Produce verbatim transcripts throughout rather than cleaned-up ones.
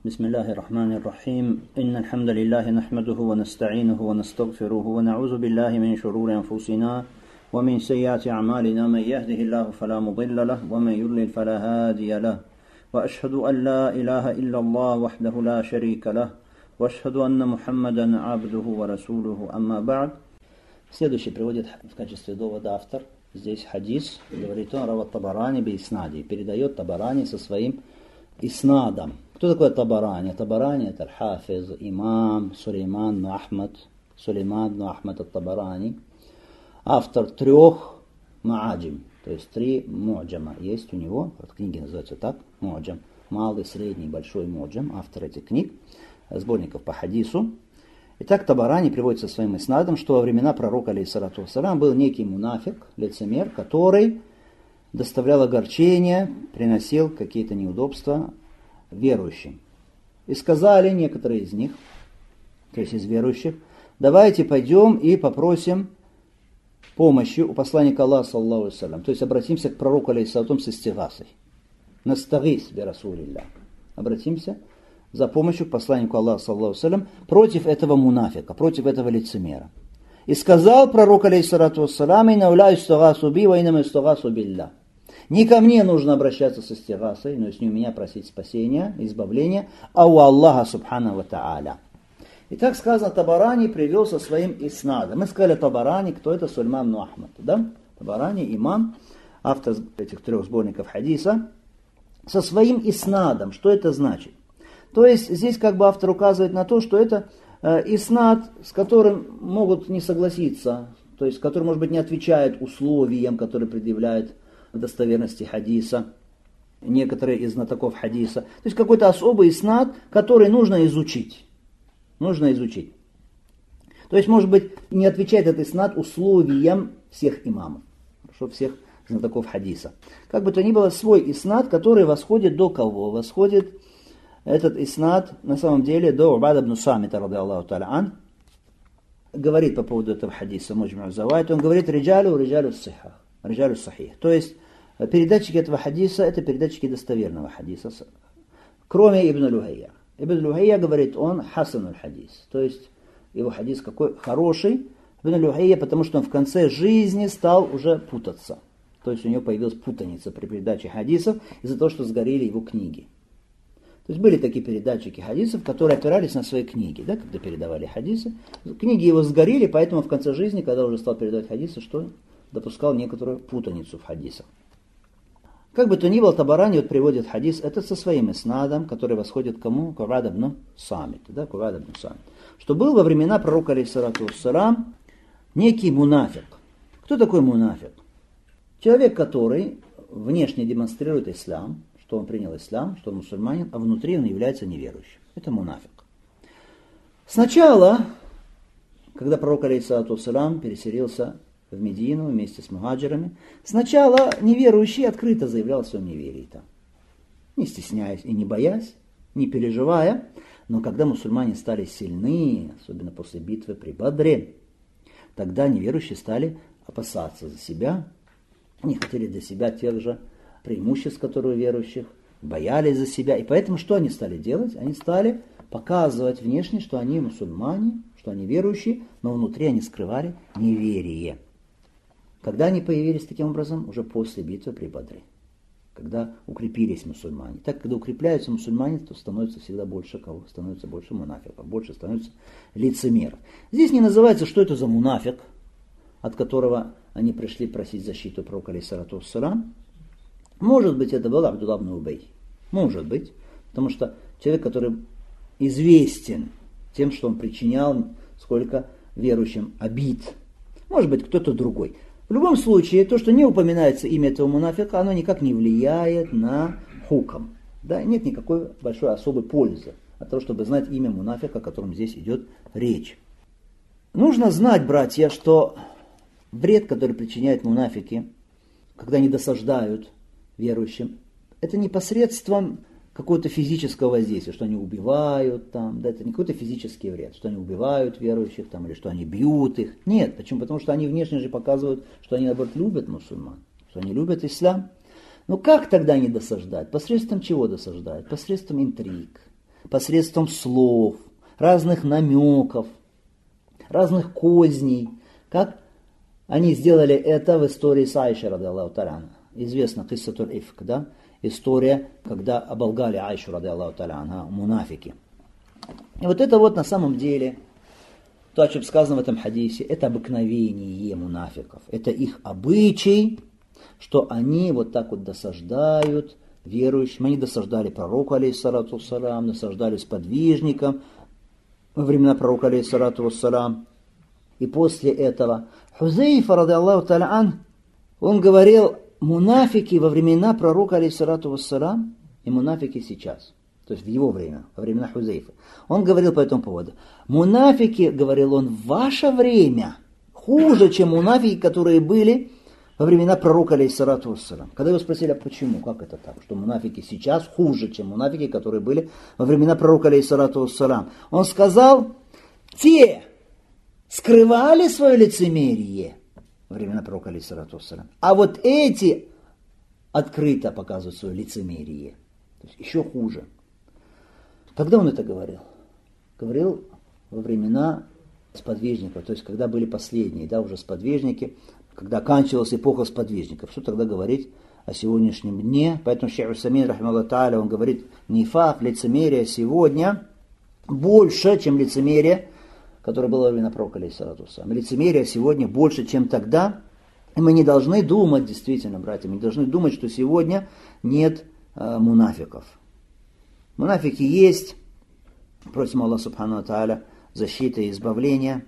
بسم الله الرحمن الرحيم إن الحمد لله نحمده ونستعينه ونستغفره ونعوذ بالله من شرور أنفسنا ومن سيئات أعمالنا من يهده الله فلا مضل له ومن يضلل فلا هادي له وأشهد أن لا إله إلا الله وحده لا شريك له وأشهد أن محمدا عبده ورسوله أما بعد. Следующий приводит в качестве довода автор здесь хадис, говорит он, рават Табарани би иснади, передает Табарани со своим иснадом. Кто такой Табарани? Табарани это аль-Хафиз, имам Сулейман бн Ахмад, Сулейман бн Ахмад ат-Табарани, автор трех мааджим, то есть три муджама есть у него, вот книги называются так, муджам, малый, средний, большой муджам, автор этих книг, сборников по хадису. Итак, Табарани приводит со своим иснадом, что во времена пророка, алейхиссалату вассалям, был некий мунафик, лицемер, который доставлял огорчение, приносил какие-то неудобства верующим. И сказали некоторые из них, то есть из верующих, давайте пойдем и попросим помощи у посланника Аллаха, саллаллаху алейхи ва саллям, то есть обратимся к пророку, алейхиссалату, с истигасой. Настагис би расулилля. Обратимся за помощью к посланнику Аллаха, саллаллаху алейхи ва саллям, против этого мунафика, против этого лицемера. И сказал пророк, алейхиссалату вассалям, «Инна ла истагасу би, ва иннама истагасу билля». Не ко мне нужно обращаться с истигасой, но с не у меня просить спасения, избавления, а у Аллаха субхану ва тааля. И так сказано, Табарани привел со своим иснадом. Мы сказали Табарани, кто это? Сулейман бн Ахмад. Да? Табарани, имам, автор этих трех сборников хадиса, со своим иснадом. Что это значит? То есть здесь как бы автор указывает на то, что это э, иснад, с которым могут не согласиться, то есть который, может быть, не отвечает условиям, которые предъявляет достоверности хадиса, некоторые из знатоков хадиса. То есть какой-то особый иснад, который нужно изучить. Нужно изучить. То есть, может быть, не отвечает этот иснад условиям всех имамов, хорошо, всех знатоков хадиса. Как бы то ни было, свой иснад, который восходит до кого? Восходит этот иснад, на самом деле, до Убада бн Самита, ради Аллаху та'аля ан, говорит по поводу этого хадиса, Муджмау Завайт, он говорит, риджалю, риджалю ссихах. Риджалю сахих. То есть передатчики этого хадиса это передатчики достоверного хадиса, кроме Ибн Люхайя. Ибн Люхайя говорит, он хасануль хадис. То есть его хадис какой хороший. Ибн Люхайя, потому что он в конце жизни стал уже путаться. То есть у него появилась путаница при передаче хадисов из-за того, что сгорели его книги. То есть были такие передатчики хадисов, которые опирались на свои книги, да, когда передавали хадисы. Книги его сгорели, поэтому в конце жизни, когда уже стал передавать хадисы, что допускал некоторую путаницу в хадисах. Как бы то ни было, Табарани вот приводит хадис, это со своим иснадом, который восходит к кому? К Убаде бн Самит, да, к Убаде бн Самит. Что был во времена пророка, алейхиссалату вассалям, некий мунафик. Кто такой мунафик? Человек, который внешне демонстрирует ислам, что он принял ислам, что он мусульманин, а внутри он является неверующим. Это мунафик. Сначала, когда пророк, алейхиссалату вассалям, переселился в Медину вместе с мухаджирами, сначала неверующий открыто заявлял о своем неверии там, не стесняясь и не боясь, не переживая. Но когда мусульмане стали сильны, особенно после битвы при Бадре, тогда неверующие стали опасаться за себя. Они хотели для себя тех же преимуществ, которые у верующих, боялись за себя. И поэтому что они стали делать? Они стали показывать внешне, что они мусульмане, что они верующие, но внутри они скрывали неверие. Когда они появились таким образом? Уже после битвы при Бадре. Когда укрепились мусульмане. Так, когда укрепляются мусульмане, то становится всегда больше кого? Становится больше мунафиков, больше становится лицемеров. Здесь не называется, что это за мунафик, от которого они пришли просить защиту пророка, алейхиссалату вассалям. Может быть, это был Абдулла бн Убей. Может быть. Потому что человек, который известен тем, что он причинял сколько верующим обид. Может быть, кто-то другой. В любом случае, то, что не упоминается имя этого мунафика, оно никак не влияет на хукам. Да? Нет никакой большой особой пользы от того, чтобы знать имя мунафика, о котором здесь идет речь. Нужно знать, братья, что вред, который причиняют мунафики, когда они досаждают верующим, это не посредством какое-то физическое воздействие, что они убивают там, да, это не какой-то физический вред, что они убивают верующих там, или что они бьют их. Нет, почему? Потому что они внешне же показывают, что они, наоборот, любят мусульман, что они любят ислам. Но как тогда они досаждают? Посредством чего досаждают? Посредством интриг, посредством слов, разных намеков, разных козней. Как они сделали это в истории с Айшей, радиаллаху та'аля. Известна киссатуль ифк, да? История, когда оболгали Айшу, радиаллаху та'аля, мунафики. И вот это вот на самом деле, то, о чем сказано в этом хадисе, это обыкновение мунафиков. Это их обычай, что они вот так вот досаждают верующим. Они досаждали пророку, алейхиссалату вассалам, досаждали сподвижникам во времена пророка, алейхиссалату вассалам. И после этого Хузейфа, радиаллаху та'аля ан, он говорил, мунафики во времена пророка, алейхиссалату вассалам, и мунафики сейчас. То есть в его время, во времена Хузейфа. Он говорил по этому поводу. Мунафики, говорил он, в ваше время хуже, чем мунафики, которые были во времена пророка, алейхиссалату вассалам. Когда его спросили, а почему, как это так, что мунафики сейчас хуже, чем мунафики, которые были во времена пророка, алейхиссалату вассалам. Он сказал, те скрывали свое лицемерие во времена пророка, алейхиссалату вассалам, а вот эти открыто показывают свое лицемерие. То есть еще хуже. Когда он это говорил? Говорил во времена сподвижников, то есть когда были последние, да, уже сподвижники, когда оканчивалась эпоха сподвижников. Что тогда говорить о сегодняшнем дне? Поэтому Шейх Усамин, рахимахуллах тааля, он говорит, нифак, лицемерие сегодня больше, чем лицемерие, которое было во времена пророка, алейхиссалату вассалам. Лицемерие сегодня больше, чем тогда. И мы не должны думать, действительно, братья, мы не должны думать, что сегодня нет э, мунафиков. Мунафики есть, просим Аллаха субхану тааля защиты и избавления.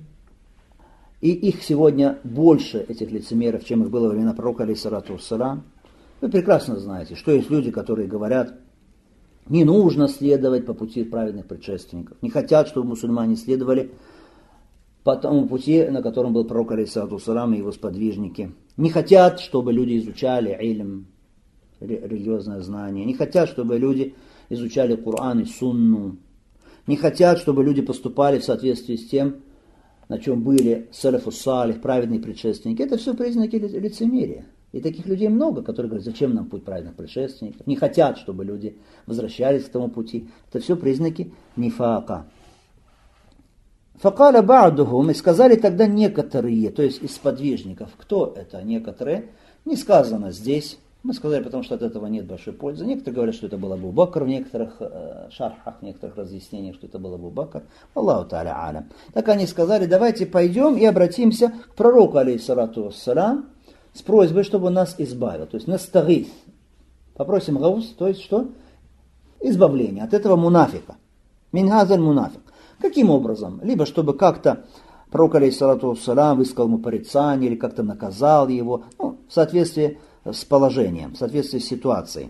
И их сегодня больше, этих лицемеров, чем их было во времена пророка, алейхиссалату вассалам. Вы прекрасно знаете, что есть люди, которые говорят, не нужно следовать по пути праведных предшественников. Не хотят, чтобы мусульмане следовали по тому пути, на котором был пророк, алейхиссалату вассалам, и его сподвижники. Не хотят, чтобы люди изучали илм, религиозное знание. Не хотят, чтобы люди изучали Коран и Сунну. Не хотят, чтобы люди поступали в соответствии с тем, на чем были салафу салих, праведные предшественники. Это все признаки лицемерия. И таких людей много, которые говорят, зачем нам путь праведных предшественников. Не хотят, чтобы люди возвращались к тому пути. Это все признаки нифака. Факаля ба'духум, и сказали тогда некоторые, то есть из сподвижников. Кто это некоторые? Не сказано здесь. Мы сказали, потому что от этого нет большой пользы. Некоторые говорят, что это был Абу Бакр в некоторых э, шархах, в некоторых разъяснениях, что это был Абу Бакр. Аллаху та'аля алям. Так они сказали, давайте пойдем и обратимся к пророку, алейхиссалату вассалам, с просьбой, чтобы он нас избавил. То есть настагис. Попросим гаус, то есть что? Избавление от этого мунафика. Минхазаль мунафик. Каким образом? Либо чтобы как-то пророк, алейхиссалату вассалам, высказал ему порицание, или как-то наказал его, ну, в соответствии с положением, в соответствии с ситуацией.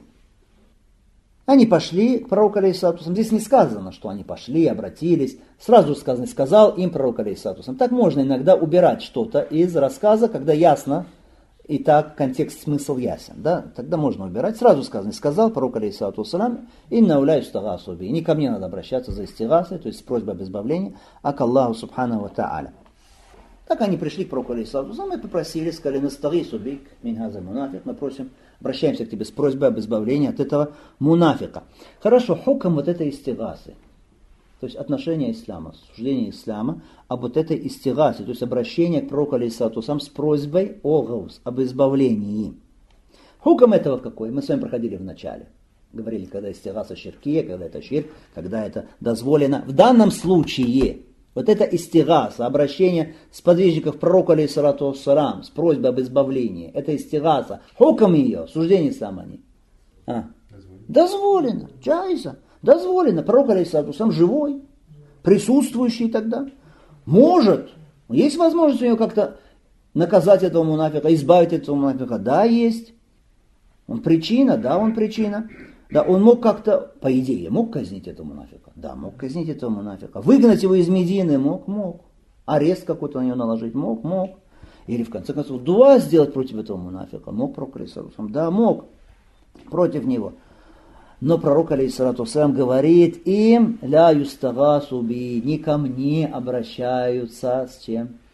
Они пошли к пророку, алейхиссалату вассалам. Здесь не сказано, что они пошли, обратились. Сразу сказано, сказал им пророк, алейхиссалату вассалам. Так можно иногда убирать что-то из рассказа, когда ясно, и так контекст, смысл ясен. Да? Тогда можно убирать. Сразу сказано, сказал пророк, алейхиссалату вассалам, инна уляю стагасу би. Не ко мне надо обращаться за истигасой, то есть с просьбой об избавлении, а к Аллаху субхану ва тааля. Так они пришли к пророку, алейхиссалату вассалам, и попросили, сказали, настагису бик мин хаза мунафик. Мы просим, обращаемся к тебе с просьбой об избавлении от этого мунафика. Хорошо, хукам вот этой истигасы. То есть отношение ислама, суждение ислама об вот этой истигасе, то есть обращение к пророку, алейхиссалату вассалам, с просьбой о гаус, об избавлении. Хукам этого какой? Мы с вами проходили в начале. Говорили, когда истигаса ширкия, когда это ширк, когда это дозволено. В данном случае вот это истигаса, обращение сподвижников к пророку, алейхиссалату вассалам, с просьбой об избавлении, это истигаса. Хукам ее, суждение ислама не. А? Дозволено. Джайза. Дозволено. Пророк, алейхиссалату вассалам, живой, присутствующий тогда. Может. Есть возможность у него как-то наказать этого мунафика, избавить этого мунафика? Да, есть. Он причина? Да, он причина. Да, он мог как-то, по идее, мог казнить этого мунафика? Да, мог казнить этого мунафика. Выгнать его из Медины? Мог, мог. Арест какой-то на него наложить? Мог, мог. Или, в конце концов, дуа сделать против этого мунафика? Мог пророк, алейхиссалату вассалам? Да, мог. Против него. Но пророк, алейхиссалату вассалам, говорит им, ля юстагасу би, не ко мне обращаются с чем? С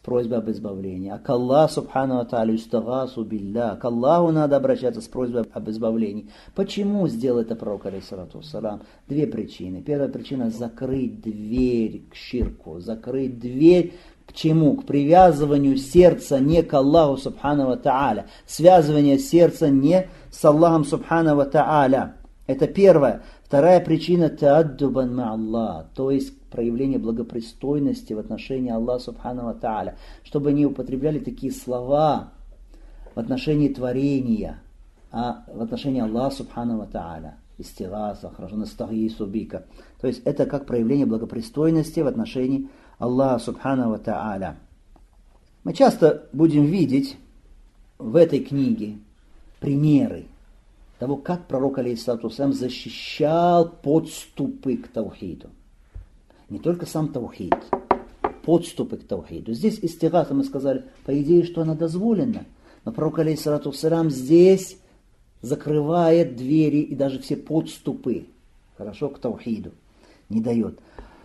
просьбой об избавлении, а к Аллаху субхану ва тааля юстагасу билля, к Аллаху надо обращаться с просьбой об избавлении. Почему сделал это пророк, алейхиссалату вассалам? Две причины. Первая причина — закрыть дверь к ширку, закрыть дверь к чему? К привязыванию сердца не к Аллаху субхану ва тааля, связывание сердца не с Аллахом субхану ва тааля. Это первое. Вторая причина — тааддубан ма Аллах, то есть проявление благопристойности в отношении Аллаха субхану ва тааля, чтобы не употребляли такие слова в отношении творения, а в отношении Аллаха субхану ва тааля. Истигаса, хорошо, настагису бика. То есть это как проявление благопристойности в отношении Аллаха субхану ва тааля. Мы часто будем видеть в этой книге примеры того, как пророк, алейхиссалату вассалям, защищал подступы к таухиду. Не только сам таухид, подступы к таухиду. Здесь истигаса, мы сказали, по идее, что она дозволена. Но пророк, алейхиссалату вассалям, здесь закрывает двери и даже все подступы, хорошо, к таухиду, не дает.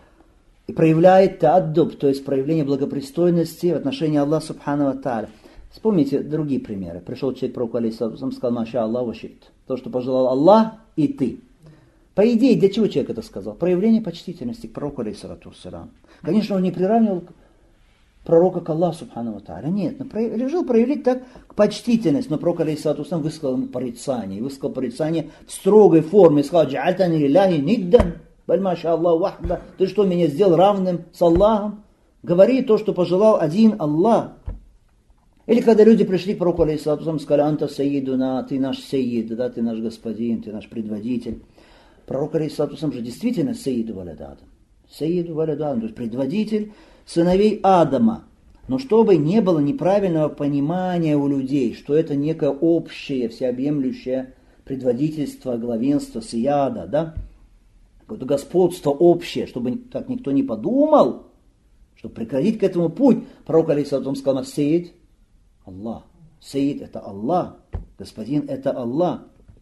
И проявляет тааддуб, то есть проявление благопристойности в отношении Аллаха субхану ва тааля. Вспомните другие примеры. Пришел человек к пророку, алейхиссалату вассалам, сказал: маша Аллах ва шит. То, что пожелал Аллах и ты. По идее, для чего человек это сказал? Проявление почтительности к пророку, алейхиссалату вассалам. Конечно, он не приравнивал пророка к Аллаху субхану ва тааля. Нет, но решил проявить так почтительность. Но пророк, алейхиссалату вассалам, высказал ему порицание. Высказал порицание в строгой форме. Сказал: джа'альтани лилляхи ниддан, баль маша Аллах вахда. Ты что, меня сделал равным с Аллахом? Говори то, что пожелал один Аллах. Или когда люди пришли к пророку, алейхиссалату вассалам, сказали: анта сайидуна, ты наш сайид, да, ты наш господин, ты наш предводитель. Пророк, алейхиссалату вассалам, же действительно сайиду валяда Адам. Сайиду валяда Адам, то есть предводитель сыновей Адама. Но чтобы не было неправильного понимания у людей, что это некое общее, всеобъемлющее предводительство, главенство, сияда, да, какое-то господство общее, чтобы так никто не подумал, чтобы прекратить к этому путь, пророк, алейхиссалату вассалам, сказал: сайид Аллах. Саид — это Аллах, господин — это Аллах.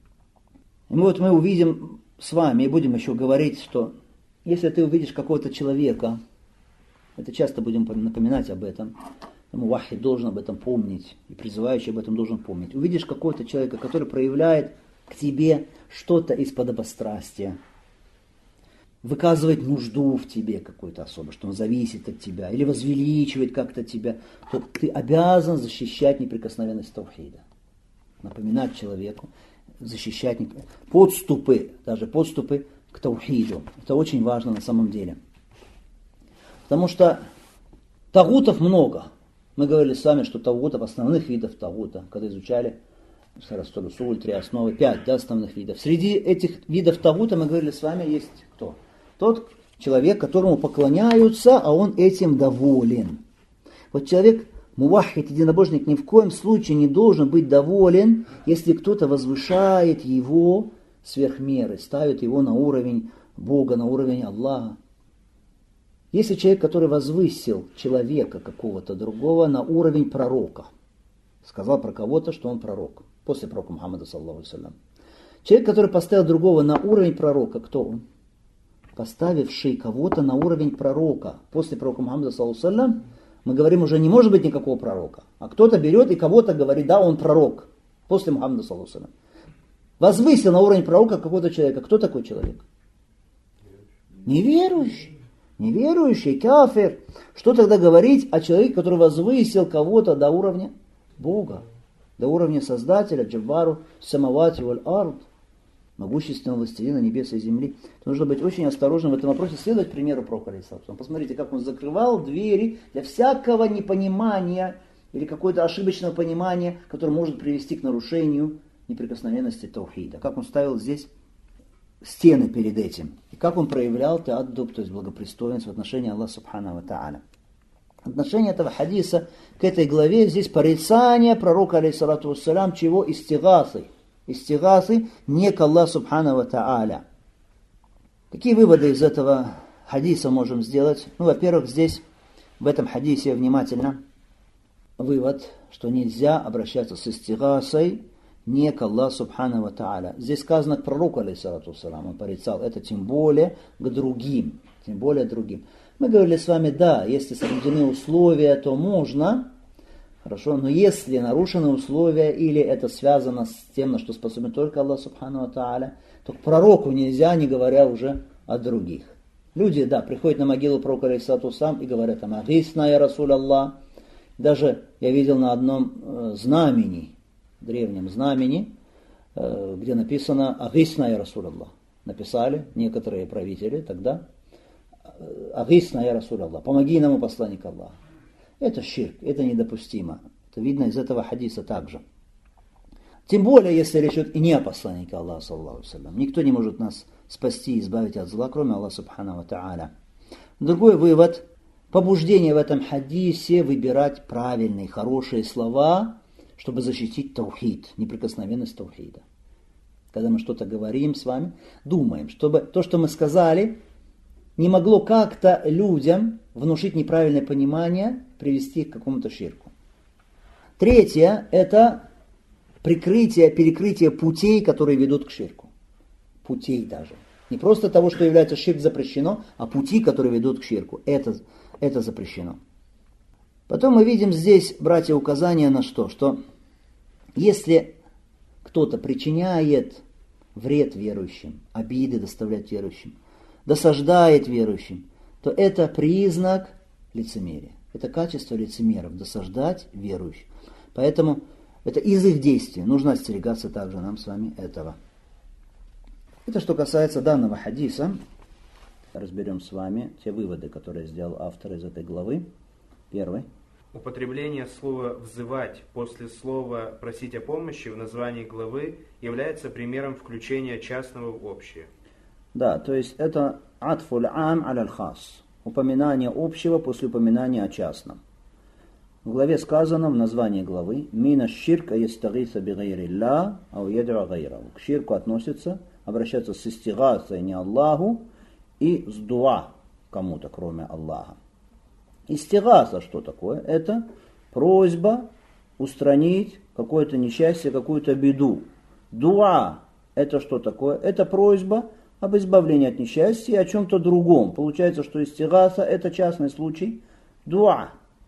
И вот мы увидим с вами и будем еще говорить, что если ты увидишь какого-то человека, это часто будем напоминать об этом, муваххид должен об этом помнить, и призывающий об этом должен помнить. Увидишь какого-то человека, который проявляет к тебе что-то из подобострастия, выказывает нужду в тебе какой-то особо, что он зависит от тебя, или возвеличивает как-то тебя, то ты обязан защищать неприкосновенность таухида. Напоминать человеку, защищать подступы, даже подступы к таухиду. Это очень важно на самом деле. Потому что тагутов много. Мы говорили с вами, что тагутов, основных видов тагута, когда изучали Сарастоль, три основы, пять, да, основных видов. Среди этих видов тагута, мы говорили с вами, есть кто? Тот человек, которому поклоняются, а он этим доволен. Вот человек, муваххид, единобожник, ни в коем случае не должен быть доволен, если кто-то возвышает его сверх меры, ставит его на уровень Бога, на уровень Аллаха. Если человек, который возвысил человека какого-то другого на уровень пророка, сказал про кого-то, что он пророк, после пророка Мухаммада, саллаллаху алейхи ва саллям. Человек, который поставил другого на уровень пророка, кто он? Поставивший кого-то на уровень пророка. После пророка Мухаммада, саллаллаху алейхи ва саллям, мы говорим, уже не может быть никакого пророка. А кто-то берет и кого-то говорит: да, он пророк. После Мухаммада, саллаллаху алейхи ва саллям. Возвысил на уровень пророка какого-то человека. Кто такой человек? Неверующий. Неверующий, кафир. Что тогда говорить о человеке, который возвысил кого-то до уровня Бога, до уровня Создателя, Джаббару, Самавати валь ард, могущественного властелина небес и земли? Нужно быть очень осторожным в этом вопросе, следовать примеру пророка, алейхиссалату. Посмотрите, как он закрывал двери для всякого непонимания или какого-то ошибочного понимания, которое может привести к нарушению неприкосновенности таухида. Как он ставил здесь стены перед этим. И как он проявлял тааддуб, то есть благопристойность в отношении Аллаха субхану ва тааля. Отношение этого хадиса к этой главе здесь порицание пророка, алейхиссалату вассалям, чего? Истигасы. Истигасы не к Аллаху субхану ва тааля. Какие выводы из этого хадиса можем сделать? Ну, во-первых, здесь, в этом хадисе внимательно вывод, что нельзя обращаться с истигасой не к Аллаху субхану ва тааля. Здесь сказано к пророку, алейхиссалату вассалам, он порицал это, тем более к другим. Тем более другим. Мы говорили с вами, да, если соблюдены условия, то можно, хорошо, но если нарушены условия или это связано с тем, на что способен только Аллах Субхану ва Тааля, то к пророку нельзя, не говоря уже о других. Люди, да, приходят на могилу пророка алейхиссалату вассалам и говорят там: «Агисна, я Расуль Аллах». Даже я видел на одном э, знамени, древнем знамени, э, где написано «Агисна, я Расуль Аллах». Написали некоторые правители тогда: «Агисна, я Расуль Аллах», помоги нам, посланник Аллаха. Это ширк, это недопустимо. Это видно из этого хадиса также. Тем более, если речь идет и не о посланнике Аллаха, саллаллаху алейхи ва саллям. Никто не может нас спасти и избавить от зла, кроме Аллаха субхану ва тааля. Другой вывод. Побуждение в этом хадисе выбирать правильные, хорошие слова, чтобы защитить таухид, неприкосновенность таухида. Когда мы что-то говорим с вами, думаем, чтобы то, что мы сказали, не могло как-то людям внушить неправильное понимание, привести к какому-то ширку. Третье – это прикрытие, перекрытие путей, которые ведут к ширку. Путей даже. Не просто того, что является ширк запрещено, а пути, которые ведут к ширку. Это, это запрещено. Потом мы видим здесь, братья, указание на что? Что если кто-то причиняет вред верующим, обиды доставляет верующим, досаждает верующим, то это признак лицемерия. Это качество лицемеров, досаждать верующим. Поэтому это из их действий. Нужно остерегаться также нам с вами этого. Это что касается данного хадиса. Разберем с вами те выводы, которые сделал автор из этой главы. Первый. Употребление слова «взывать» после слова «просить о помощи» в названии главы является примером включения частного в общее. Да, то есть это атфуль ам аль хас. Упоминание общего после упоминания о частном. В главе сказано, в названии главы, «Мина ширка ястагиса би гайрилля, ау яд'у гайраху». К ширку относится обращаться с истигасой не Аллаху и с дуа кому-то, кроме Аллаха. Истигаса что такое? Это просьба устранить какое-то несчастье, какую-то беду. Дуа это что такое? Это просьба об избавлении от несчастья и о чем-то другом. Получается, что истигаса это частный случай дуа.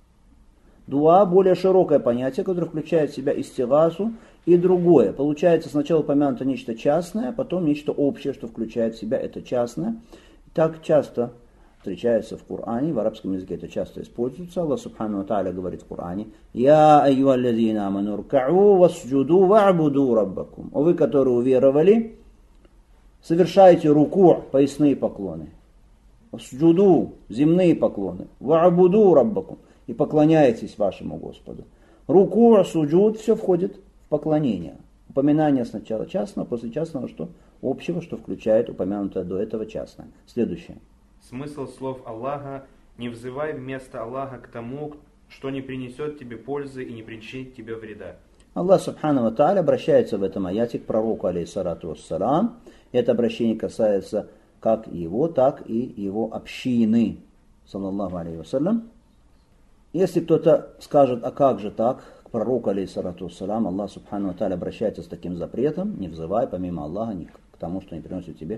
Дуа более широкое понятие, которое включает в себя истигасу и другое. Получается, сначала упомянуто нечто частное, а потом нечто общее, что включает в себя это частное. Так часто встречается в Коране, в арабском языке это часто используется. Аллах субхану ва тааля говорит в Коране: «Я айюаллазина аману рка'у васджуду ва'буду раббакум». О вы, которые уверовали, совершайте руку, поясные поклоны. Васджуду, земные поклоны. Ва'буду раббакум. И поклоняйтесь вашему Господу. Руку, суджуд, все входит в поклонение. Упоминание сначала частного, после частного что? Общего, что включает упомянутое до этого частное. Следующее. Смысл слов Аллаха: «Не взывай вместо Аллаха к тому, что не принесет тебе пользы и не причинит тебе вреда». Аллах субхану ва тааля обращается в этом аяте к пророку алейхиссалату вассалам. Это обращение касается как его, так и его общины. Саллаллаху алейхи вассалям. Если кто-то скажет, а как же так, к пророку алейхиссалату вассалам Аллах субхану ва тааля обращается с таким запретом: не взывай помимо Аллаха ни к тому, что не приносит тебе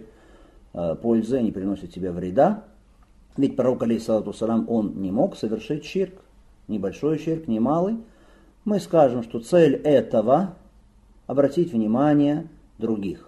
э, пользы, не приносит тебе вреда. Ведь пророк алейхиссалату вассалам, он не мог совершить ширк, ни большой ширк, ни малый. Мы скажем, что цель этого обратить внимание других.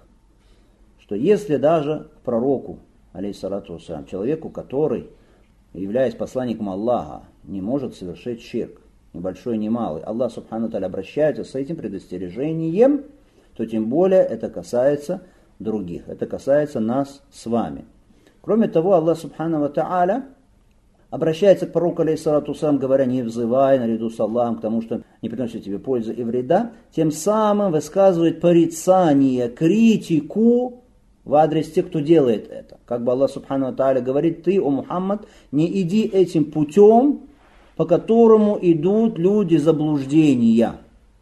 Что если даже к пророку алейхиссалату вассалам, человеку, который, являясь посланником Аллаха, не может совершить ширк, ни большой, ни малый, Аллах субхану ва тааля обращается с этим предостережением, то тем более это касается других, это касается нас с вами. Кроме того, Аллах субхану ва тааля обращается к пророку алейхиссалату вассалам, говоря: не взывай наряду с Аллахом к тому, что не приносит тебе пользы и вреда, тем самым высказывает порицание, критику в адрес тех, кто делает это. Как бы Аллах субхану ва тааля говорит: ты, о Мухаммад, не иди этим путем, по которому идут люди заблуждения.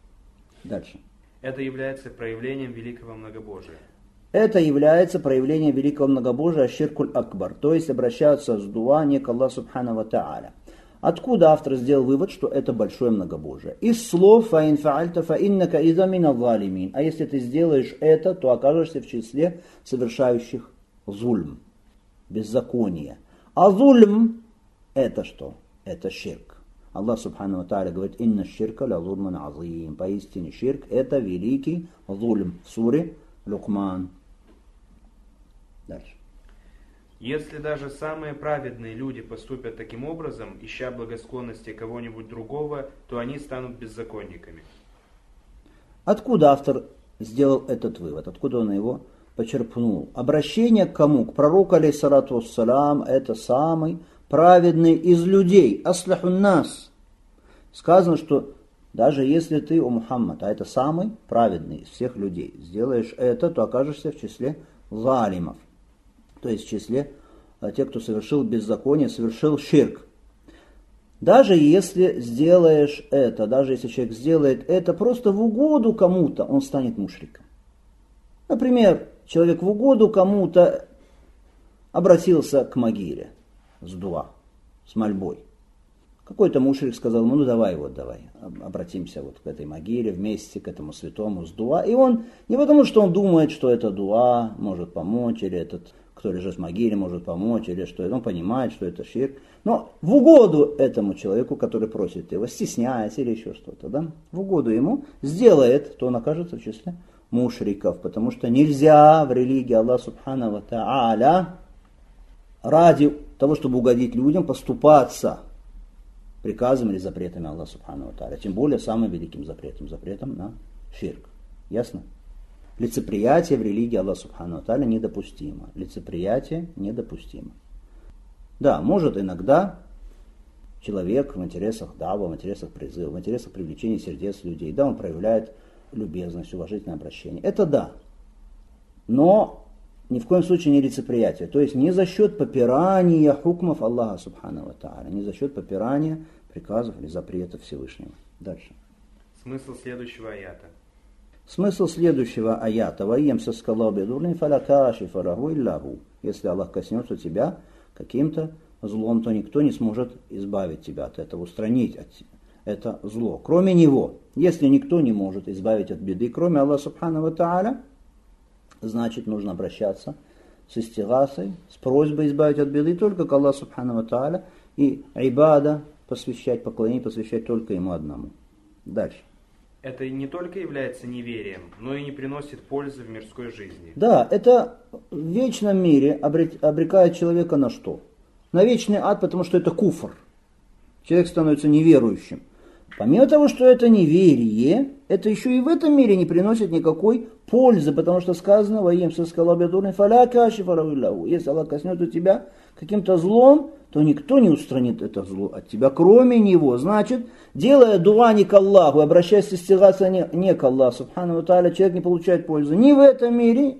Дальше. Это является проявлением великого многобожия. Это является проявлением великого многобожия ширкуль акбар, то есть обращаться с дуа не к Аллаху субхану ва тааля. Откуда автор сделал вывод, что это большое многобожие? Из слов «фаин фаальта фаиннака иза мин аль-залимин». А если ты сделаешь это, то окажешься в числе совершающих зульм, беззаконие. А зульм Это что? Это ширк. Аллах Субхану ва Тааля говорит: «Инна ширка ля зульмун азим». Поистине ширк – это великий зульм. В суре Лукман. Дальше. Если даже самые праведные люди поступят таким образом, ища благосклонности кого-нибудь другого, то они станут беззаконниками. Откуда автор сделал этот вывод? Откуда он его почерпнул? Обращение к кому? К пророку, алейхиссалату вассалам, это самый праведный из людей. Аслахун нас. Сказано, что даже если ты, о Мухаммад, а это самый праведный из всех людей, сделаешь это, то окажешься в числе залимов. То есть в числе тех, кто совершил беззаконие, совершил ширк. Даже если сделаешь это, даже если человек сделает это просто в угоду кому-то, он станет мушриком. Например, человек в угоду кому-то обратился к могиле с дуа, с мольбой. Какой-то мушрик сказал ему: ну давай вот, давай, обратимся вот к этой могиле вместе, к этому святому с дуа. И он, не потому что он думает, что это дуа может помочь, или этот, кто лежит в могиле, может помочь, или что это, он понимает, что это ширк. Но в угоду этому человеку, который просит его, стесняясь или еще что-то, да, в угоду ему сделает, то он окажется в числе мушриков, потому что нельзя в религии Аллаха Субхану ва Тааля ради того, чтобы угодить людям, поступаться приказами или запретами Аллаха Субхану ва Тааля. Тем более самым великим запретом, запретом на ширк. Ясно? Лицеприятие в религии Аллаха Субхану ва Тааля недопустимо. Лицеприятие недопустимо. Да, может иногда человек в интересах дава, в интересах призыва, в интересах привлечения сердец людей, да, он проявляет любезность, уважительное обращение. Это да. Но ни в коем случае не лицеприятие. То есть не за счет попирания хукмов Аллаха Субхану ва Тааля, не за счет попирания приказов или запретов Всевышнего. Дальше. Смысл следующего аята. Смысл следующего аята. «Ваемса скала бедурлин фалакаши фарагу иллаху». Если Аллах коснется тебя каким-то злом, то никто не сможет избавить тебя от этого, устранить от это зло, кроме Него. Если никто не может избавить от беды, кроме Аллаха Субхану ва Тааля, значит, нужно обращаться с истигасой, с просьбой избавить от беды только к Аллаху Субхану ва Тааля, и ибада посвящать, поклонение посвящать только Ему одному. Дальше. Это не только является неверием, но и не приносит пользы в мирской жизни. Да, это в вечном мире обрекает человека на что? На вечный ад, потому что это куфр. Человек становится неверующим. Помимо того, что это неверие, это еще и в этом мире не приносит никакой пользы, потому что сказано: «Ваемса скала бедурлин фалакаши фарагу иллаху». Если Аллах коснется тебя каким-то злом, то никто не устранит это зло от тебя, кроме Него. Значит, делая дуа не к Аллаху, обращаясь с истигасой не, не к Аллаху Субхану ва Тааля, человек не получает пользы ни в этом мире,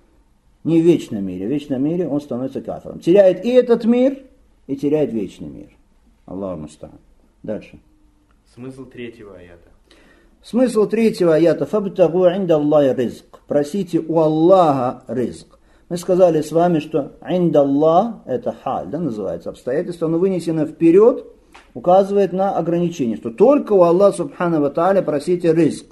ни в вечном мире. В вечном мире он становится кафиром. Теряет и этот мир, и теряет вечный мир. Аллаху муста'ан. Дальше. Смысл третьего аята. Смысл третьего аята. «Фабтагу инда Аллахи ризк». Просите у Аллаха ризк. Мы сказали с вами, что инда Аллах, это халь, да, называется обстоятельство, но вынесено вперед, указывает на ограничение, что только у Аллаха Субхану ва Тааля просите ризк.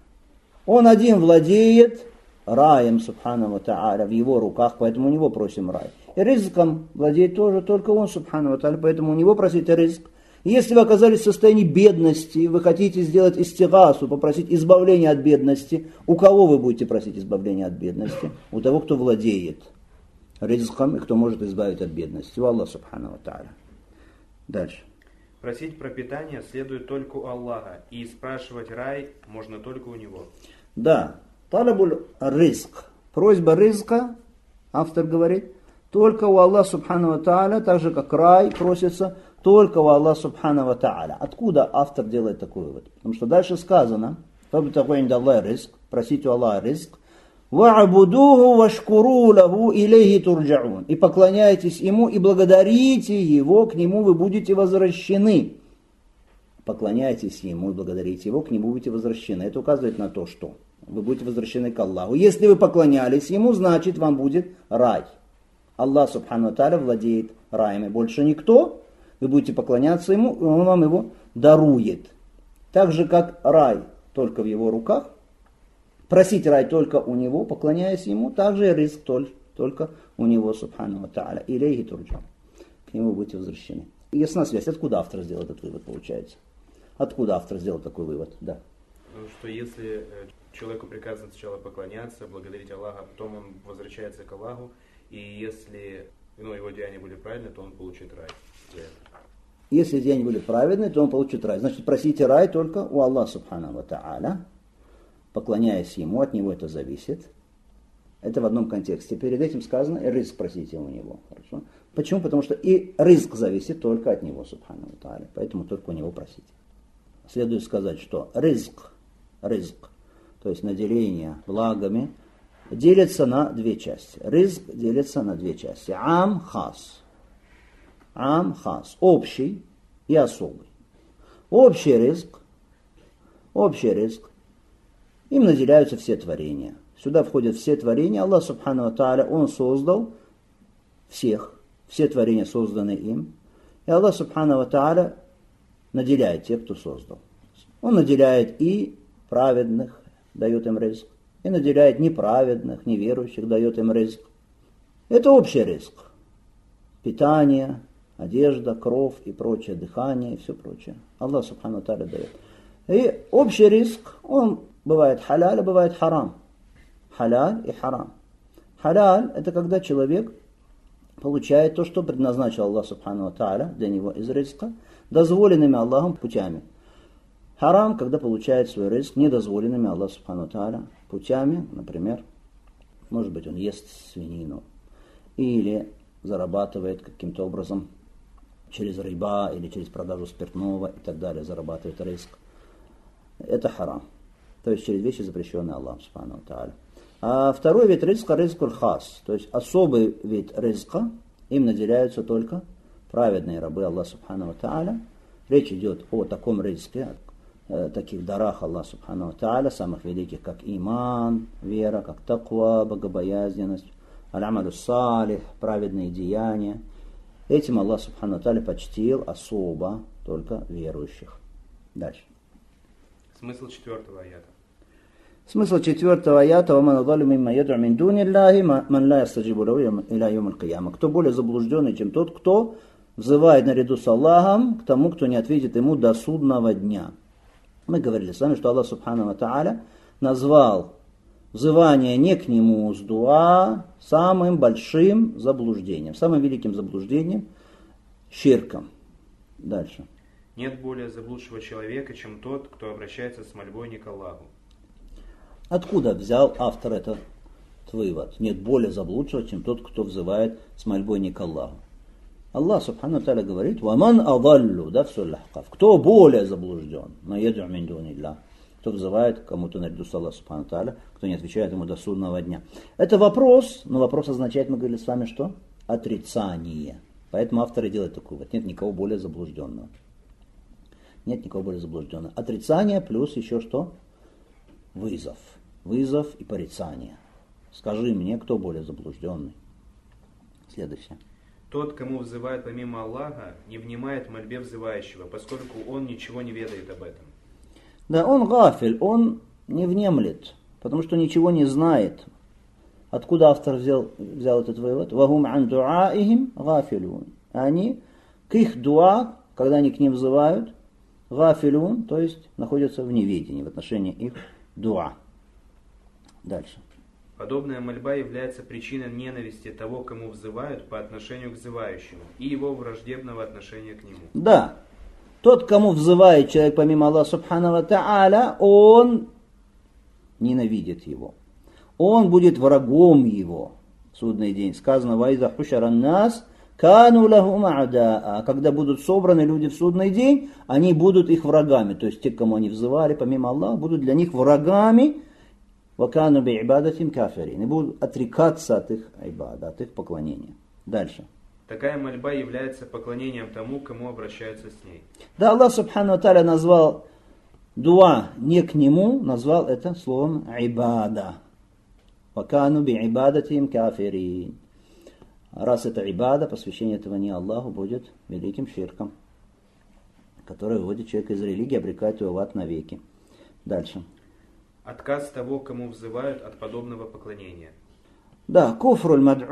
Он один владеет раем Субхану ва Тааля, в его руках, поэтому у него просим рай. И ризком владеет тоже только он Субхану ва Тааля, поэтому у него просите ризк. Если вы оказались в состоянии бедности, вы хотите сделать истигасу, попросить избавления от бедности, у кого вы будете просить избавления от бедности? У того, кто владеет ризком и кто может избавить от бедности. У Аллаха Субхану ва Тааля. Дальше. Просить пропитание следует только у Аллаха, и спрашивать рай можно только у Него. Да. Талабуль ризк. Просьба ризка, автор говорит, только у Аллаха Субхану ва Тааля, так же как рай просится только у Аллаха Субхану ва Тааля. Откуда автор делает такой вывод? Потому что дальше сказано: «Фабтагу инда Аллахи ризк», просите у Аллаха ризк, «Ва'будуху вашкуру лаху илейхи турджаун», и поклоняйтесь Ему и благодарите Его, к Нему вы будете возвращены. Поклоняйтесь Ему и благодарите Его, к Нему будете возвращены. Это указывает на то, что вы будете возвращены к Аллаху. Если вы поклонялись Ему, значит вам будет рай. Аллах Субхану ва Тааля владеет раем, и больше никто. Вы будете поклоняться Ему, и Он вам его дарует. Так же, как рай только в Его руках, просить рай только у Него, поклоняясь Ему, также и ризк только у Него, Субхану ва Тааля. Илейхи турджаун. К Нему будете возвращены. Ясна связь. Откуда автор сделал этот вывод, получается? Откуда автор сделал такой вывод? Да. Ну, что если человеку приказано сначала поклоняться, благодарить Аллаха, а потом он возвращается к Аллаху, и если ну, его деяния были правильны, то он получит рай. Если деяния были праведны, то он получит рай. Значит, просите рай только у Аллаха Субхану ва Тааля, поклоняясь Ему, от Него это зависит. Это в одном контексте. Перед этим сказано, и рызк просите у Него. Хорошо? Почему? Потому что и рызк зависит только от Него Субхану ва Тааля, поэтому только у Него просите. Следует сказать, что рызк, рызк, то есть наделение благами, делится на две части. Рызк делится на две части. Ам, хас. Ам, хас. Общий и особый. Общий рызк, общий рызк, им наделяются все творения. Сюда входят все творения. Аллах Субхану ва Тааля, Он создал всех. Все творения созданы им. И Аллах Субхану ва Тааля наделяет тех, кто создал. Он наделяет и праведных, дает им ризк, и наделяет неправедных, неверующих, дает им ризк. Это общий ризк. Питание, одежда, кровь и прочее, дыхание и все прочее. Аллах Субхану ва Тааля дает. И общий ризк, он бывает халяль, а бывает харам. Халяль и харам. Халяль – это когда человек получает то, что предназначил Аллах Субхану ва Тааля для него из ризка, дозволенными Аллахом путями. Харам, когда получает свой ризк недозволенными Аллаху Субхану ва Тааля путями, например, может быть, он ест свинину, или зарабатывает каким-то образом через риба, или через продажу спиртного и так далее, зарабатывает ризк. Это харам. То есть через вещи, запрещенные Аллахом Субхану ва Тааля. А второй вид ризка – ризкуль хас, то есть особый вид ризка, им наделяются только праведные рабы Аллаха Субхану ва Тааля. Речь идет о таком ризке, таких дарах Аллаха Субхану ва Тааля, самых великих, как иман, вера, как таква, богобоязненность, аль-амалю салих, праведные деяния. Этим Аллах Субхану ва Тааля почтил особо только верующих. Дальше. Смысл четвертого аята. Смысл четвертого аята: «Ваман адаллю мимма яд'у мин дуни Аллахи ман ла ястаджибу лаху иля йоум аль-кияма». Кто более заблужденный, чем тот, кто взывает наряду с Аллахом к тому, кто не ответит ему до судного дня. Мы говорили с вами, что Аллах Субхану ва Тааля назвал взывание не к Нему с дуа самым большим заблуждением, самым великим заблуждением, ширком. Дальше. Нет более заблудшего человека, чем тот, кто обращается с мольбой не к Аллаху. Откуда взял автор этот вывод? Нет более заблудшего, чем тот, кто взывает с мольбой не к Аллаху. Аллах Субхану ва Тааля говорит: «Ваман адаллю», да, в суре Ахкаф. Кто более заблужден? Ма яд'у мин дуни Аллах. Кто взывает кому-то наряду с Аллахом Субхану ва Тааля, кто не отвечает ему до судного дня. Это вопрос, но вопрос означает, мы говорили с вами, что? Отрицание. Поэтому авторы делают такой вот. Нет никого более заблужденного. Нет никого более заблужденного. Отрицание плюс еще что? Вызов. Вызов и порицание. Скажи мне, кто более заблужденный. Следующее. Тот, кому взывает помимо Аллаха, не внимает мольбе взывающего, поскольку он ничего не ведает об этом. Да, он гафиль, он не внемлет, потому что ничего не знает. Откуда автор взял, взял этот вывод? «Вахум ан дуаихим гафилун». Они к их дуа, когда они к ним взывают, гафилун, то есть находятся в неведении в отношении их дуа. Дальше. Подобная мольба является причиной ненависти того, кому взывают, по отношению к взывающему, и его враждебного отношения к нему. Да. Тот, кому взывает человек помимо Аллаха Субхану ва Тааля, он ненавидит его. Он будет врагом его в судный день. Сказано: «Ваиза хушаран нас кану лахум а'даа». Когда будут собраны люди в судный день, они будут их врагами. То есть те, кому они взывали помимо Аллаха, будут для них врагами. «Вакану би ибадатим кафирин». И будут отрекаться от их ибада, от их поклонения. Дальше. Такая мольба является поклонением тому, кому обращаются с ней. Да, Аллах Субхану ва Тааля назвал дуа не к нему, назвал это словом ибада. «Вакану би ибадатим кафирин». Раз это ибада, посвящение этого не Аллаху, будет великим ширком, который выводит человека из религии, обрекает его в ад навеки. Дальше. Отказ того, кому взывают от подобного поклонения. Да, куфруль мад'у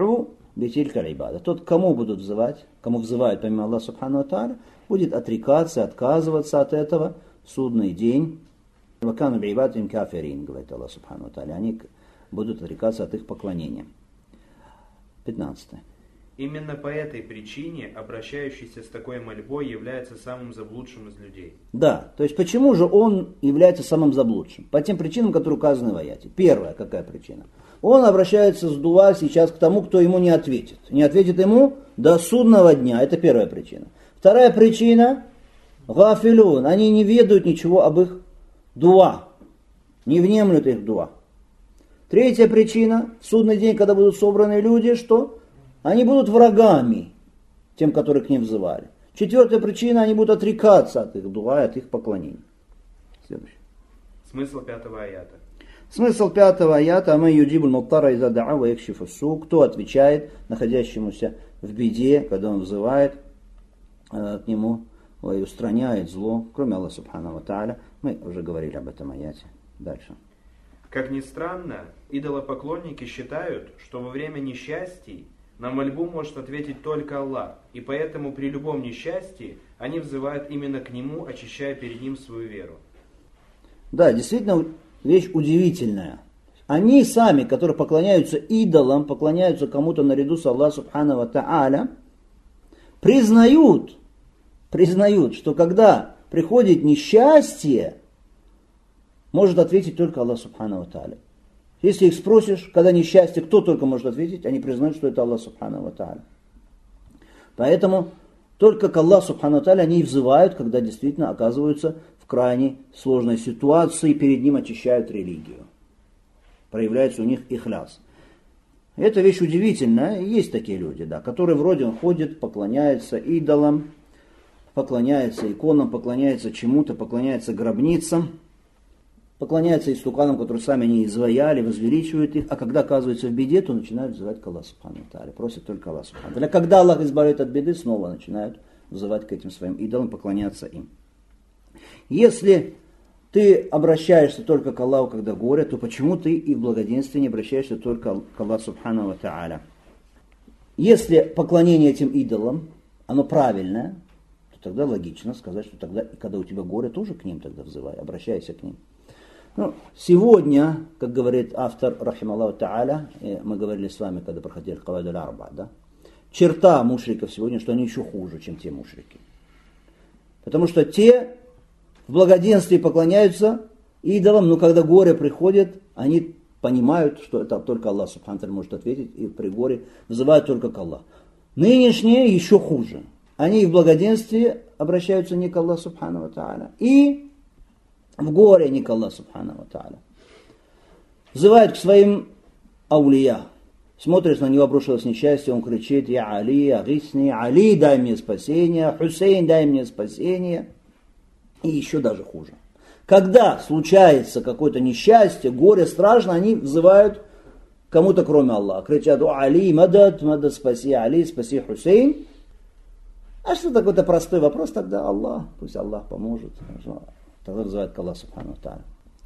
битилька ибада. Тот, к кому будут взывать, кому взывают помимо Аллаха Субхану ва Тааля, будет отрекаться, отказываться от этого в судный день. Вакану би'ибадатим кафирин, говорит Аллах Субхану ва Тааля. Они будут отрекаться от их поклонения. пятнадцатое. Именно по этой причине обращающийся с такой мольбой является самым заблудшим из людей. Да, то есть почему же он является самым заблудшим? По тем причинам, которые указаны в аяте. Первая какая причина? Он обращается с дуа сейчас к тому, кто ему не ответит. Не ответит ему до судного дня. Это первая причина. Вторая причина – гафилун. Они не ведают ничего об их дуа. Не внемлют их дуа. Третья причина – в судный день, когда будут собраны люди, что? Они будут врагами тем, которые к ним взывали. Четвертая причина – они будут отрекаться от их дуа и от их поклонений. Следующий. Смысл пятого аята. Смысл пятого аята: «Ама юджибуль муттара иза да'а ва якшифу су». Кто отвечает находящемуся в беде, когда он взывает э, к нему и устраняет зло, кроме Аллаха Субхану ва Тааля. Мы уже говорили об этом аяте. Дальше. Как ни странно, идолопоклонники считают, что во время несчастий на мольбу может ответить только Аллах, и поэтому при любом несчастье они взывают именно к Нему, очищая перед Ним свою веру. Да, действительно, вещь удивительная. Они сами, которые поклоняются идолам, поклоняются кому-то наряду с Аллахом Субхану ва Тааля, признают, признают, что когда приходит несчастье, может ответить только Аллах Субхану ва Тааля. Если их спросишь, когда несчастье, кто только может ответить, они признают, что это Аллах Субхану ва Тааля. Поэтому только к Аллаху Субхану ва Тааля они и взывают, когда действительно оказываются в крайне сложной ситуации, перед ним очищают религию. Проявляется у них ихляс. Это вещь удивительная, есть такие люди, да, которые вроде он ходит, поклоняется идолам, поклоняется иконам, поклоняется чему-то, поклоняется гробницам, поклоняются истуканам, которые сами они изваяли, возвеличивают их, а когда оказываются в беде, то начинают взывать к Аллаху Субхану ва Тааля, просят только Аллаха Субхану ва Тааля. Когда Аллах избавляет от беды, снова начинают взывать к этим своим идолам, поклоняться им. Если ты обращаешься только к Аллаху, когда горе, то почему ты и в благоденствии не обращаешься только к Аллаху Субхану ва Тааля? Если поклонение этим идолам, оно правильное, то тогда логично сказать, что тогда, когда у тебя горе, тоже к ним тогда взывай, обращайся к ним. Ну, сегодня, как говорит автор, рахималлаху та'аля, мы говорили с вами, когда проходили Кавайд аль-Арба, да, черта мушриков сегодня, что они еще хуже, чем те мушрики. Потому что те в благоденствии поклоняются идолам, но когда горе приходит, они понимают, что это только Аллах Субхану ва Тааля может ответить, и при горе взывают только к Аллаху. Нынешние еще хуже. Они в благоденствии обращаются не к Аллаху Субхану ва Тааля, и в горе не к Аллаху Субхану ва Тааля. Взывает к своим аулия. Смотришь, на него обрушилось несчастье, он кричит: «Я Али, агисни, Али, дай мне спасение, Хусейн, дай мне спасение». И еще даже хуже. Когда случается какое-то несчастье, горе страшно, они взывают кому-то кроме Аллаха. Кричат: «О Али, мадад, мадад, спаси Али, спаси Хусейн». А что такой-то простой вопрос, тогда Аллах, пусть Аллах поможет. Тогда взывают к Аллаху Субхану ва Тааля.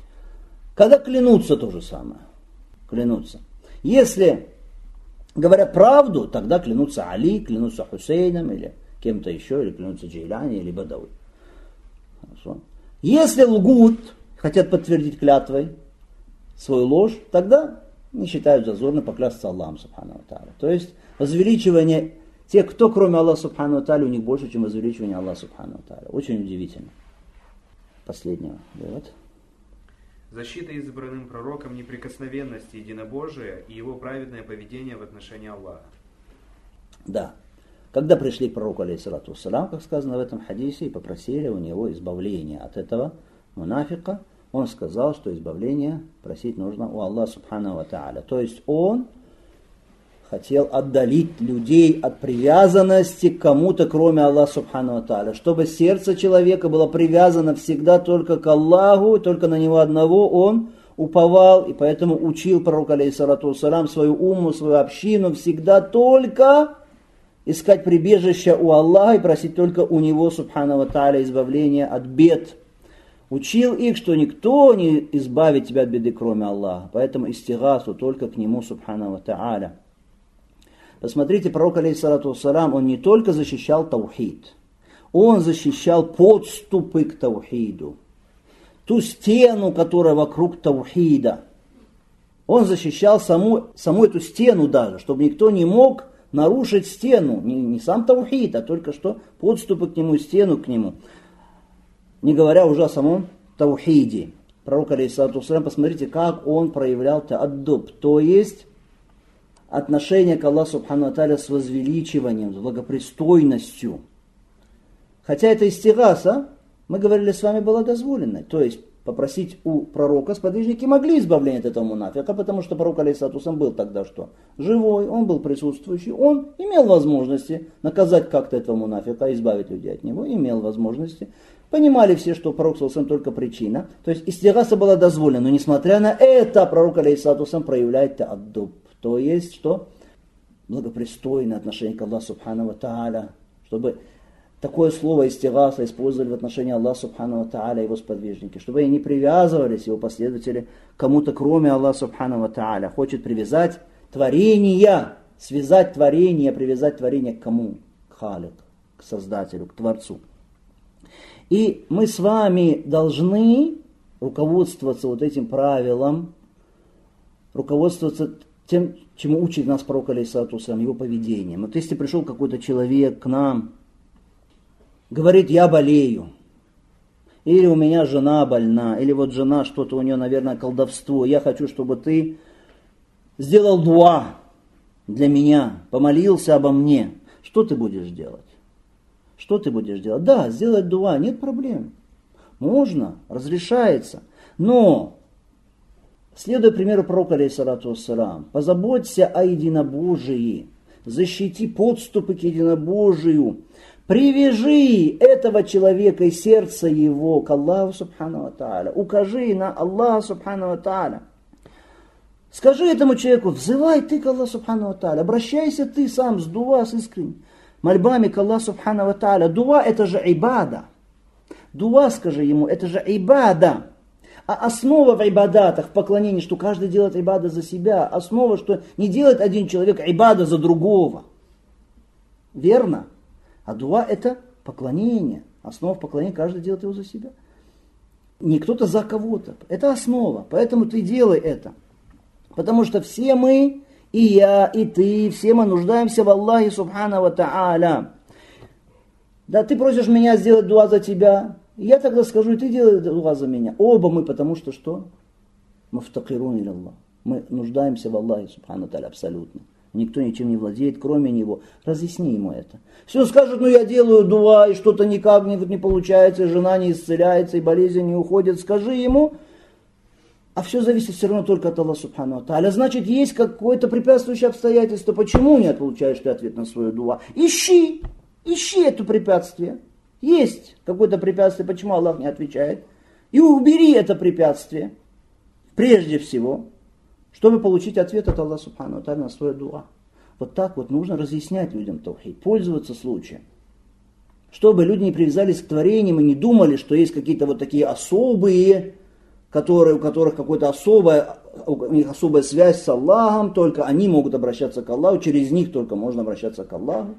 Когда клянутся, то же самое. Клянутся. Если говорят правду, тогда клянутся Али, клянутся Хусейном, или кем-то еще, или клянутся Джейляни, или Бадауи. Хорошо. Если лгут, хотят подтвердить клятвой свою ложь, тогда не считают зазорно поклясться Аллахом Субхану ва Тааля. То есть возвеличивание тех, кто кроме Аллаха Субхану ва Тааля, у них больше, чем возвеличивание Аллаха Субхану ва Тааля. Очень удивительно. Последнего. Вот. Защита избранным пророком неприкосновенности единобожия и его праведное поведение в отношении Аллаха. Да. Когда пришли к пророку, алейхиссалату вассалям, как сказано в этом хадисе, и попросили у него избавления от этого мунафика, он сказал, что избавление просить нужно у Аллаха Субхану ва Тааля. То есть он хотел отдалить людей от привязанности к кому-то, кроме Аллаха Субхану ва Тааля, чтобы сердце человека было привязано всегда только к Аллаху, только на него одного он уповал, и поэтому учил пророк, алейхиссалату вассалям, свою умму, свою общину всегда только искать прибежище у Аллаха и просить только у него, Субхану ва Тааля, избавления от бед. Учил их, что никто не избавит тебя от беды, кроме Аллаха, поэтому истигасу только к нему, Субхану ва Тааля. Посмотрите, пророк, алейхиссалату вассалам, он не только защищал таухид, он защищал подступы к таухиду, ту стену, которая вокруг таухида. Он защищал саму, саму эту стену даже, чтобы никто не мог нарушить стену, не, не сам таухид, а только что подступы к нему, стену к нему. Не говоря уже о самом таухиде. Пророк, алейхиссалату вассалам, посмотрите, как он проявлял тааддуб, то есть отношение к Аллаху субхану ва тааля с возвеличиванием, с благопристойностью. Хотя это истигаса, мы говорили с вами, было дозволено. То есть попросить у пророка, сподвижники могли избавления от этого мунафика, потому что пророк, алейхиссалату вассалам, был тогда что? Живой, он был присутствующий, он имел возможности наказать как-то этого мунафика, избавить людей от него, имел возможности. Понимали все, что пророк, саллаллаху алейхи ва саллям, только причина. То есть истигаса была дозволена, но несмотря на это, пророк, алейхиссалату вассалам, проявляет тааддуб. То есть, что? Благопристойное отношение к Аллаху субхану ва тааля, чтобы такое слово истигаса использовали в отношении Аллаха субхану ва тааля и его сподвижники, чтобы они не привязывались, его последователи, кому-то кроме Аллаха субхану ва тааля. Хочет привязать творение, связать творение, привязать творение к кому? К Халик, к Создателю, к Творцу. И мы с вами должны руководствоваться вот этим правилом, руководствоваться тем, чему учит нас пророк, алейхиссалату вассалам, его поведением. Вот если пришел какой-то человек к нам, говорит, я болею, или у меня жена больна, или вот жена, что-то у нее, наверное, колдовство, я хочу, чтобы ты сделал дуа для меня, помолился обо мне. Что ты будешь делать? Что ты будешь делать? Да, сделать дуа, нет проблем. Можно, разрешается. Но, следуя примеру пророка, алейхиссалату вассалам, позаботься о единобожии, защити подступы к единобожию, привяжи этого человека и сердце его к Аллаху субхану ва тааля, укажи на Аллаха субхану ва тааля. Скажи этому человеку, взывай ты к Аллаху субхану ва тааля, обращайся ты сам с дуа, с искренним мольбами к Аллаху субхану ва тааля. Дуа это же ибада. Дуа, скажи ему, это же ибада. А основа в ибадатах, в поклонении, что каждый делает ибада за себя. Основа, что не делает один человек ибада за другого. Верно? А дуа это поклонение. Основа поклонения, каждый делает его за себя. Не кто-то за кого-то. Это основа. Поэтому ты делай это. Потому что все мы, и я, и ты, все мы нуждаемся в Аллахе субхану ва тааля. Да, ты просишь меня сделать дуа за тебя. Я тогда скажу, и ты делай дуа за меня. Оба мы, потому что что? Муфтакирун иля Аллах. Мы нуждаемся в Аллахе субхану ва тааля абсолютно. Никто ничем не владеет, кроме него. Разъясни ему это. Все он скажет, ну я делаю дуа, и что-то никак не, не получается, и жена не исцеляется, и болезнь не уходит. Скажи ему, а все зависит все равно только от Аллаха субхану ва тааля. Значит, есть какое-то препятствующее обстоятельство. Почему не получаешь ты ответ на свою дуа? Ищи, ищи это препятствие. Есть какое-то препятствие, почему Аллах не отвечает. И убери это препятствие, прежде всего, чтобы получить ответ от Аллаха субхану ва тааля на свою дуа. Вот так вот нужно разъяснять людям таухид, пользоваться случаем. Чтобы люди не привязались к творениям и не думали, что есть какие-то вот такие особые, которые, у которых какая-то особая, у них особая связь с Аллахом, только они могут обращаться к Аллаху, через них только можно обращаться к Аллаху.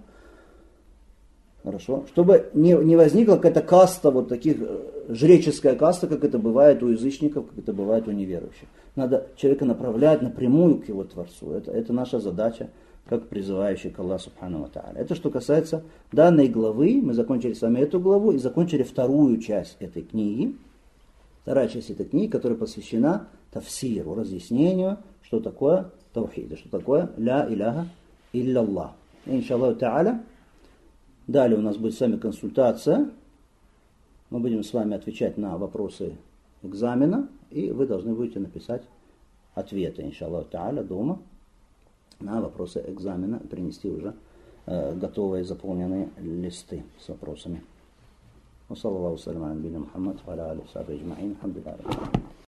Хорошо? Чтобы не, не возникла какая-то каста, вот таких, жреческая каста, как это бывает у язычников, как это бывает у неверующих. Надо человека направлять напрямую к его Творцу. Это, это наша задача, как призывающий к Аллаху субхану ва тааля. Это что касается данной главы. Мы закончили с вами эту главу и закончили вторую часть этой книги. Вторая часть этой книги, которая посвящена тафсиру, разъяснению, что такое таухид, что такое ля иляха илля-Аллах. Иншаллаху тааля. Далее у нас будет с вами консультация. Мы будем с вами отвечать на вопросы экзамена. И вы должны будете написать ответы, иншаллаху тааля, дома на вопросы экзамена. Принести уже э, готовые заполненные листы с вопросами. Wa sallallahu alaihi wa sallam ala nabiyina Muhammad wa ala alihi wa sahbihi ajma'in. Alhamdulillah.